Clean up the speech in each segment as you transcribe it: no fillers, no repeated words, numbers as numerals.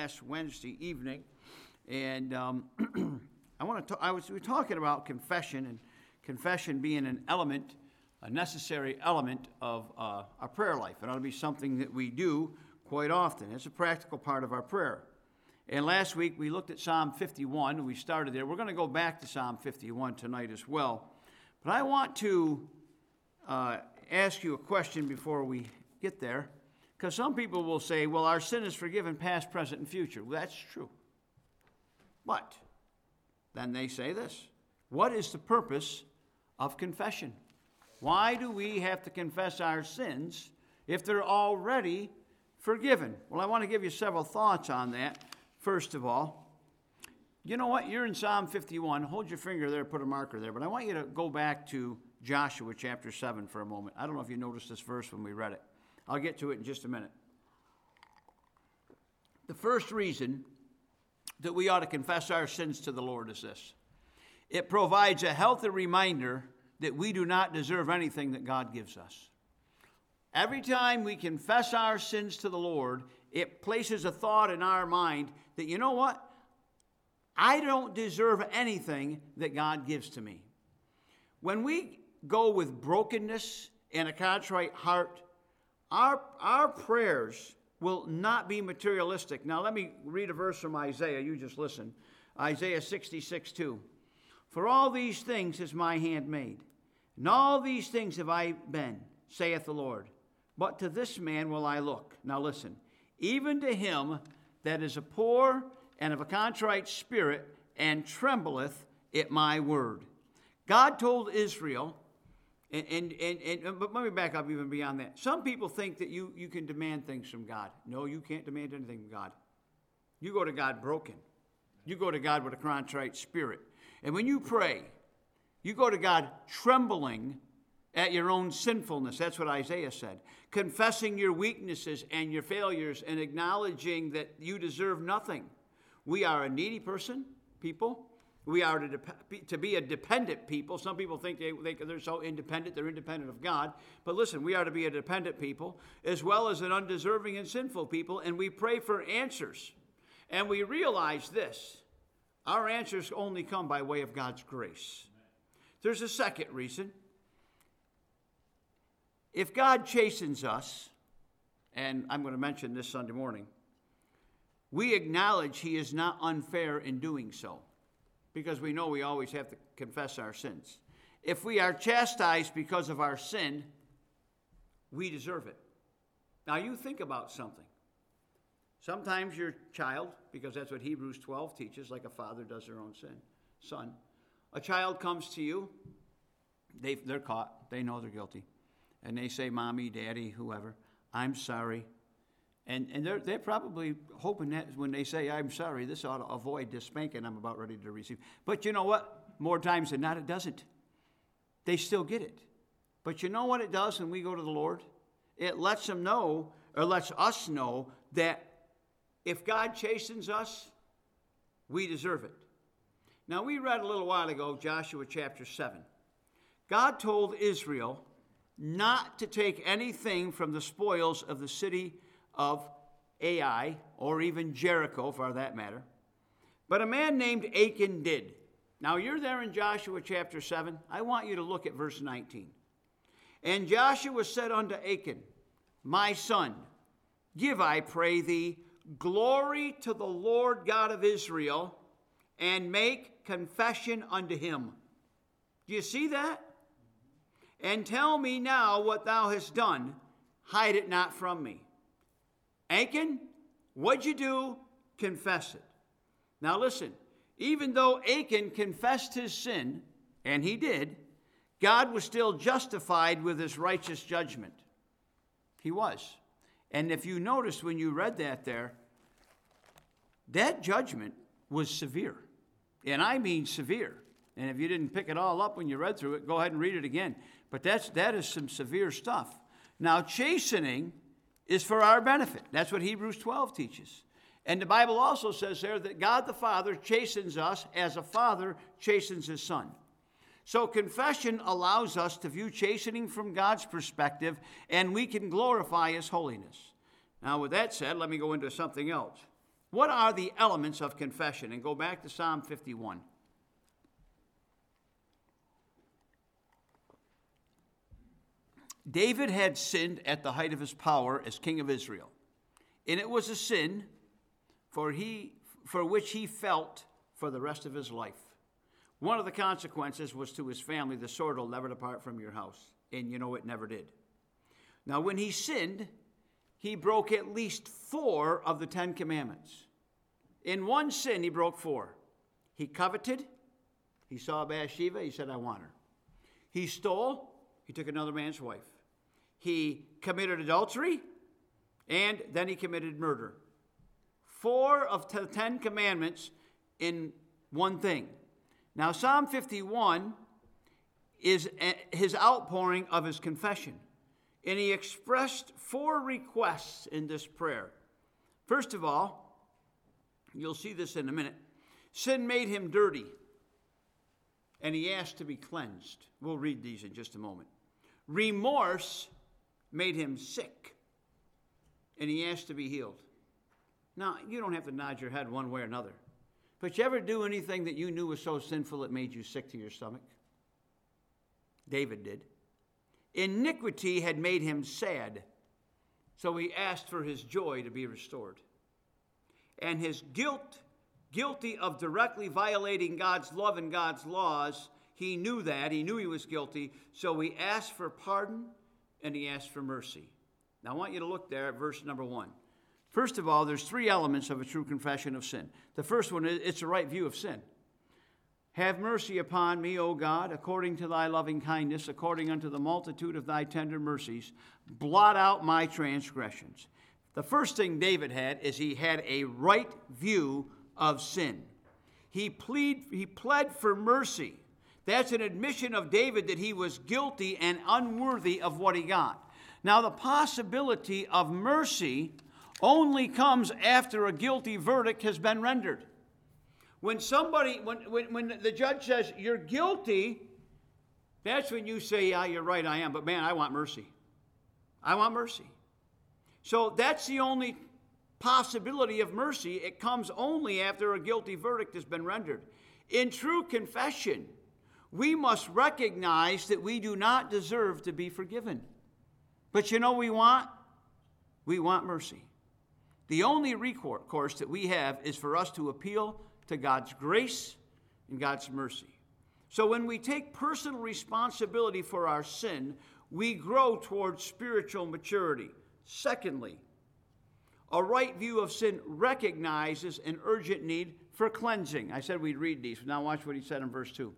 last Wednesday evening, and we're talking about confession, and confession being an element, a necessary element of our prayer life. It ought to be something that we do quite often. It's a practical part of our prayer. And last week we looked at Psalm 51, and we started there. We're going to go back to Psalm 51 tonight as well. But I want to ask you a question before we get there, because some people will say, well, our sin is forgiven past, present, and future. Well, that's true. But then they say this: what is the purpose of confession? Why do we have to confess our sins if they're already forgiven? Well, I want to give you several thoughts on that. First of all, you know what? You're in Psalm 51. Hold your finger there, put a marker there. But I want you to go back to Joshua chapter 7 for a moment. I don't know if you noticed this verse when we read it. I'll get to it in just a minute. The first reason that we ought to confess our sins to the Lord is this: it provides a healthy reminder that we do not deserve anything that God gives us. Every time we confess our sins to the Lord, it places a thought in our mind that, you know what? I don't deserve anything that God gives to me. When we go with brokenness and a contrite heart, our prayers will not be materialistic. Now, let me read a verse from Isaiah. You just listen. Isaiah 66:2. For all these things is my hand made, and all these things have I been, saith the Lord. But to this man will I look. Now listen. Even to him that is a poor and of a contrite spirit, and trembleth at my word. God told Israel, but let me back up even beyond that. Some people think that you can demand things from God. No, you can't demand anything from God. You go to God broken. You go to God with a contrite spirit. And when you pray, you go to God trembling at your own sinfulness. That's what Isaiah said. Confessing your weaknesses and your failures and acknowledging that you deserve nothing. We are a needy people. We are to be a dependent people. Some people think they're so independent, they're independent of God. But listen, we are to be a dependent people as well as an undeserving and sinful people, and we pray for answers. And we realize this: our answers only come by way of God's grace. There's a second reason. If God chastens us, and I'm going to mention this Sunday morning, we acknowledge he is not unfair in doing so, because we know we always have to confess our sins. If we are chastised because of our sin, we deserve it. Now you think about something. Sometimes your child, because that's what Hebrews 12 teaches, like a father does their own son. A child comes to you, they're caught, they know they're guilty, and they say, Mommy, Daddy, whoever, I'm sorry. And they're probably hoping that when they say, I'm sorry, this ought to avoid this spanking I'm about ready to receive. But you know what? More times than not, it doesn't. They still get it. But you know what it does when we go to the Lord? It lets them know, or lets us know, that if God chastens us, we deserve it. Now, we read a little while ago, Joshua chapter 7. God told Israel not to take anything from the spoils of the city of Ai, or even Jericho for that matter. But a man named Achan did. Now you're there in Joshua chapter 7. I want you to look at verse 19. And Joshua said unto Achan, My son, give, I pray thee, glory to the Lord God of Israel, and make confession unto him. Do you see that? And tell me now what thou hast done. Hide it not from me. Achan, what'd you do? Confess it. Now listen, even though Achan confessed his sin, and he did, God was still justified with his righteous judgment. He was. And if you noticed when you read that there, that judgment was severe. And I mean severe. And if you didn't pick it all up when you read through it, go ahead and read it again. But that is some severe stuff. Now, chastening is for our benefit. That's what Hebrews 12 teaches. And the Bible also says there that God the Father chastens us as a father chastens his son. So confession allows us to view chastening from God's perspective, and we can glorify his holiness. Now, with that said, let me go into something else. What are the elements of confession? And go back to Psalm 51. David had sinned at the height of his power as king of Israel. And it was a sin for which he felt for the rest of his life. One of the consequences was to his family, the sword will never depart from your house. And you know it never did. Now when he sinned, he broke at least 4 of the 10 commandments. In one sin, he broke 4. He coveted. He saw Bathsheba. He said, I want her. He stole. He took another man's wife. He committed adultery. And then he committed murder. 4 of the 10 commandments in one thing. Now, Psalm 51 is his outpouring of his confession. And he expressed 4 requests in this prayer. First of all, you'll see this in a minute, sin made him dirty, and he asked to be cleansed. We'll read these in just a moment. Remorse made him sick, and he asked to be healed. Now, you don't have to nod your head one way or another, but you ever do anything that you knew was so sinful it made you sick to your stomach? David did. Iniquity had made him sad, so he asked for his joy to be restored. And his guilty of directly violating God's love and God's laws, he knew that. He knew he was guilty, so he asked for pardon and he asked for mercy. Now I want you to look there at verse number 1. First of all, there's 3 elements of a true confession of sin. The first one is it's a right view of sin. Have mercy upon me, O God, according to thy loving kindness, according unto the multitude of thy tender mercies. Blot out my transgressions. The first thing David had is he had a right view of sin. He pled for mercy. That's an admission of David that he was guilty and unworthy of what he got. Now, the possibility of mercy only comes after a guilty verdict has been rendered. When the judge says, you're guilty, that's when you say, yeah, you're right, I am. But man, I want mercy. I want mercy. So that's the only possibility of mercy. It comes only after a guilty verdict has been rendered. In true confession, we must recognize that we do not deserve to be forgiven. But you know what we want? We want mercy. The only recourse that we have is for us to appeal to God's grace and God's mercy. So when we take personal responsibility for our sin, we grow towards spiritual maturity. Secondly, a right view of sin recognizes an urgent need for cleansing. I said we'd read these. Now watch what he said in verse 2.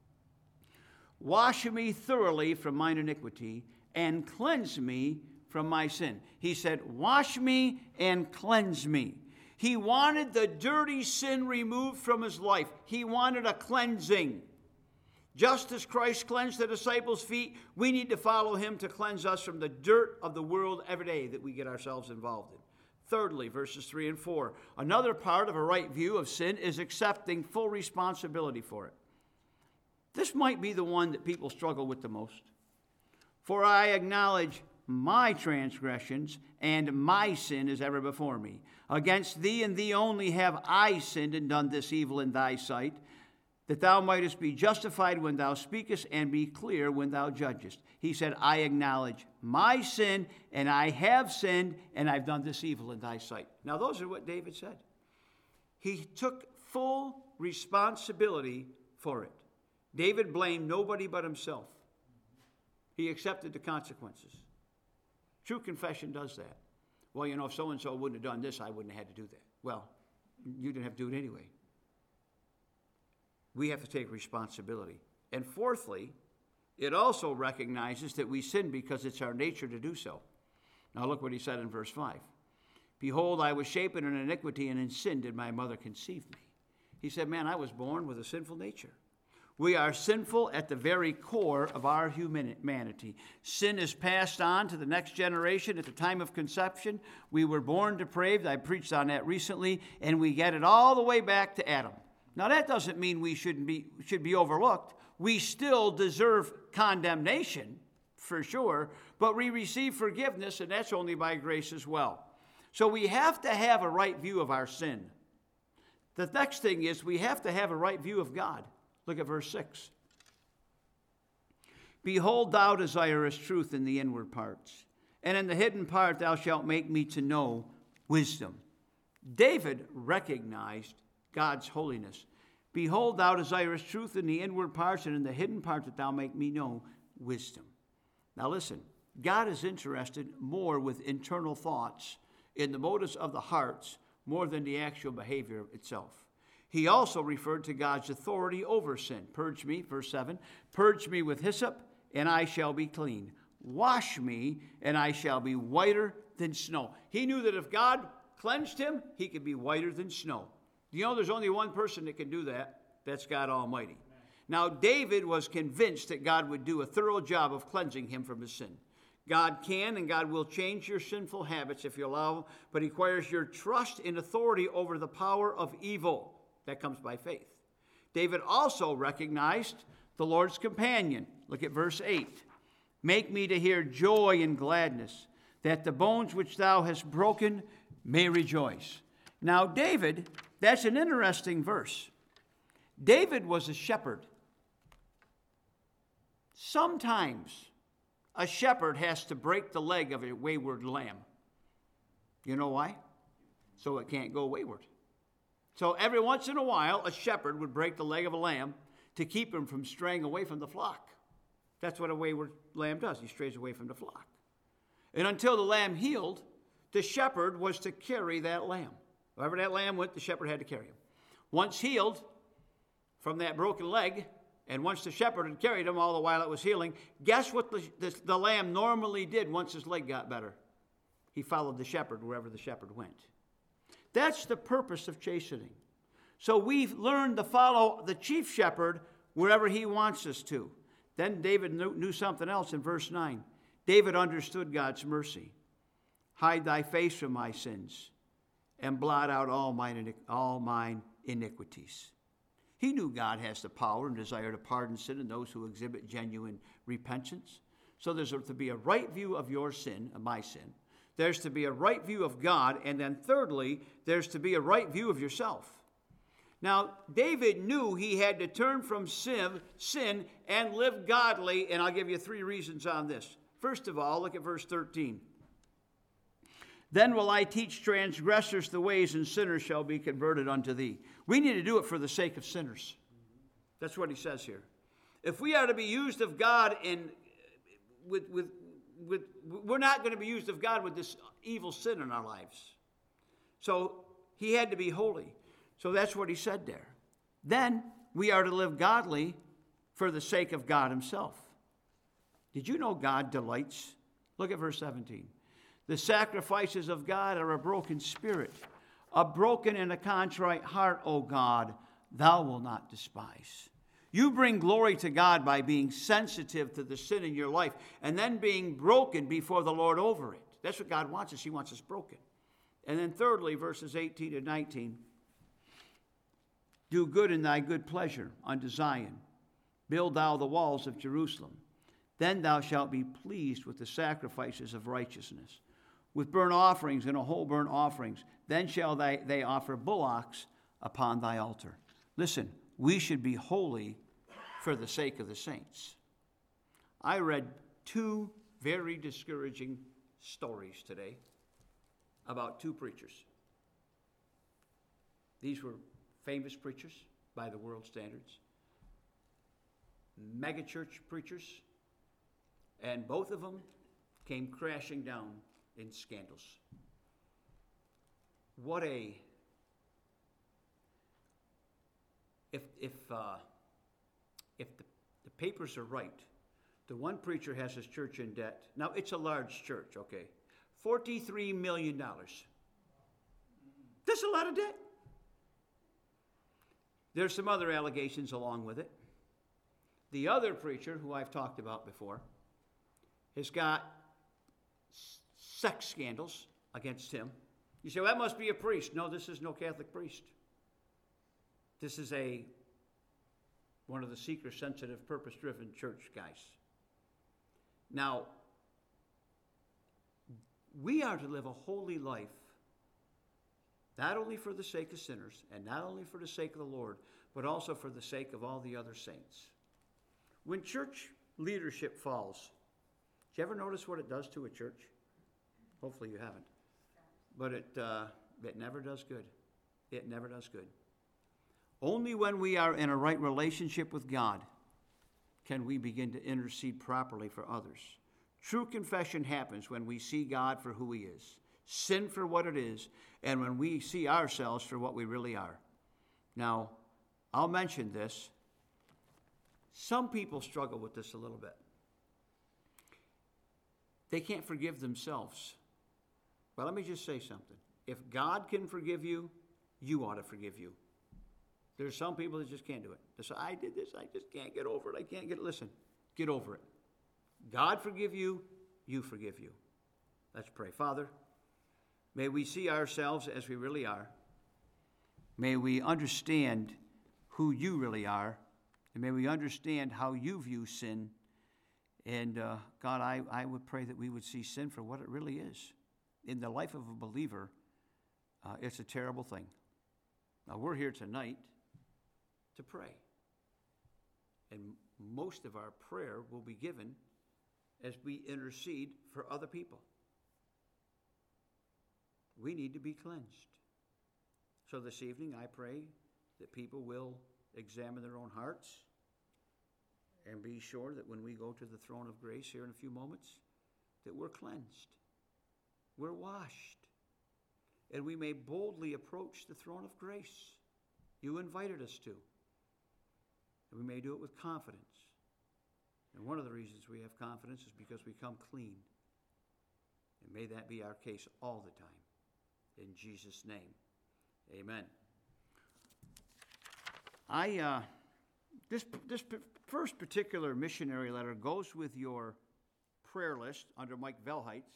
Wash me thoroughly from mine iniquity and cleanse me from my sin. He said, wash me and cleanse me. He wanted the dirty sin removed from his life. He wanted a cleansing. Just as Christ cleansed the disciples' feet, we need to follow him to cleanse us from the dirt of the world every day that we get ourselves involved in. Thirdly, verses 3 and 4, another part of a right view of sin is accepting full responsibility for it. This might be the one that people struggle with the most. For I acknowledge my transgressions, and my sin is ever before me. Against thee and thee only have I sinned and done this evil in thy sight, that thou mightest be justified when thou speakest and be clear when thou judgest. He said, I acknowledge my sin, and I have sinned, and I've done this evil in thy sight. Now, those are what David said. He took full responsibility for it. David blamed nobody but himself. He accepted the consequences. True confession does that. Well, you know, if so-and-so wouldn't have done this, I wouldn't have had to do that. Well, you didn't have to do it anyway. We have to take responsibility. And fourthly, it also recognizes that we sin because it's our nature to do so. Now look what he said in verse 5. Behold, I was shapen in iniquity, and in sin did my mother conceive me. He said, man, I was born with a sinful nature. We are sinful at the very core of our humanity. Sin is passed on to the next generation at the time of conception. We were born depraved. I preached on that recently, and we get it all the way back to Adam. Now, that doesn't mean we should be overlooked. We still deserve condemnation, for sure, but we receive forgiveness, and that's only by grace as well. So we have to have a right view of our sin. The next thing is we have to have a right view of God. Look at verse 6. Behold, thou desirest truth in the inward parts, and in the hidden part thou shalt make me to know wisdom. David recognized God's holiness. Behold, thou desirest truth in the inward parts, and in the hidden part that thou make me know wisdom. Now listen, God is interested more with internal thoughts in the motives of the hearts more than the actual behavior itself. He also referred to God's authority over sin. Purge me, verse 7, purge me with hyssop, and I shall be clean. Wash me, and I shall be whiter than snow. He knew that if God cleansed him, he could be whiter than snow. You know, there's only one person that can do that. That's God Almighty. Now, David was convinced that God would do a thorough job of cleansing him from his sin. God can and God will change your sinful habits if you allow, but he requires your trust in authority over the power of evil. That comes by faith. David also recognized the Lord's companion. Look at verse 8. Make me to hear joy and gladness, that the bones which thou hast broken may rejoice. Now, David, that's an interesting verse. David was a shepherd. Sometimes a shepherd has to break the leg of a wayward lamb. You know why? So it can't go wayward. So every once in a while, a shepherd would break the leg of a lamb to keep him from straying away from the flock. That's what a wayward lamb does. He strays away from the flock. And until the lamb healed, the shepherd was to carry that lamb. Wherever that lamb went, the shepherd had to carry him. Once healed from that broken leg, and once the shepherd had carried him all the while it was healing, guess what the lamb normally did once his leg got better? He followed the shepherd wherever the shepherd went. That's the purpose of chastening. So we've learned to follow the chief shepherd wherever he wants us to. Then David knew something else in verse 9. David understood God's mercy. Hide thy face from my sins and blot out all mine iniquities. He knew God has the power and desire to pardon sin in those who exhibit genuine repentance. So there's to be a right view of your sin, of my sin. There's to be a right view of God. And then thirdly, there's to be a right view of yourself. Now, David knew he had to turn from sin and live godly. And I'll give you 3 reasons on this. First of all, look at verse 13. Then will I teach transgressors the ways, and sinners shall be converted unto thee. We need to do it for the sake of sinners. That's what he says here. If we are to be used of God we're not going to be used of God with this evil sin in our lives. So he had to be holy. So that's what he said there. Then we are to live godly for the sake of God himself. Did you know God delights? Look at verse 17. The sacrifices of God are a broken spirit, a broken and a contrite heart, O God, thou wilt not despise. You bring glory to God by being sensitive to the sin in your life and then being broken before the Lord over it. That's what God wants us. He wants us broken. And then thirdly, verses 18 to 19. Do good in thy good pleasure unto Zion. Build thou the walls of Jerusalem. Then thou shalt be pleased with the sacrifices of righteousness, with burnt offerings and a whole burnt offerings. Then shall they offer bullocks upon thy altar. Listen, we should be holy for the sake of the saints. I read 2 very discouraging stories today about 2 preachers. These were famous preachers by the world standards, megachurch preachers, and both of them came crashing down in scandals. If the papers are right, the one preacher has his church in debt. Now, it's a large church, okay? $43 million. That's a lot of debt. There's some other allegations along with it. The other preacher, who I've talked about before, has got sex scandals against him. You say, well, that must be a priest. No, this is no Catholic priest. This is one of the seeker-sensitive, purpose-driven church guys. Now, we are to live a holy life not only for the sake of sinners, and not only for the sake of the Lord, but also for the sake of all the other saints. When church leadership falls, do you ever notice what it does to a church? Hopefully you haven't. But it never does good. It never does good. Only when we are in a right relationship with God can we begin to intercede properly for others. True confession happens when we see God for who he is, sin for what it is, and when we see ourselves for what we really are. Now, I'll mention this. Some people struggle with this a little bit. They can't forgive themselves. But let me just say something. If God can forgive you, you ought to forgive you. There's some people that just can't do it. They say, I did this, I just can't get over it. I can't get it. Listen, get over it. God forgive you, you forgive you. Let's pray. Father, may we see ourselves as we really are. May we understand who you really are. And may we understand how you view sin. And God, I would pray that we would see sin for what it really is. In the life of a believer, it's a terrible thing. Now, we're here tonight to pray. And most of our prayer will be given as we intercede for other people. We need to be cleansed. So this evening, I pray that people will examine their own hearts and be sure that when we go to the throne of grace here in a few moments, that we're cleansed, we're washed, and we may boldly approach the throne of grace you invited us to. And we may do it with confidence. And one of the reasons we have confidence is because we come clean. And may that be our case all the time. In Jesus' name, amen. This first particular missionary letter goes with your prayer list under Mike Velheit's.